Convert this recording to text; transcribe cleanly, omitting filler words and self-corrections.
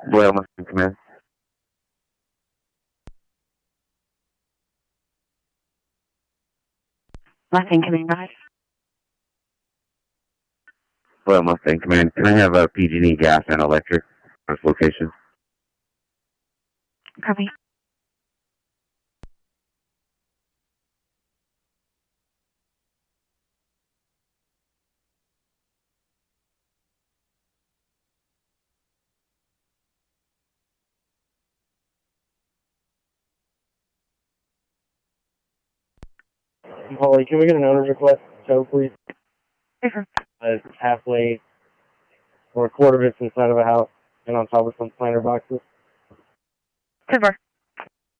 Well, Mustang Command. Mustang Command, guys. Well, Mustang Command. Can I have a PG&E gas and electric first location? Copy. Holly, can we get an owner's request? So, please. Sure. It's halfway or a quarter of it's inside of a house and on top of some planter boxes. 10-4.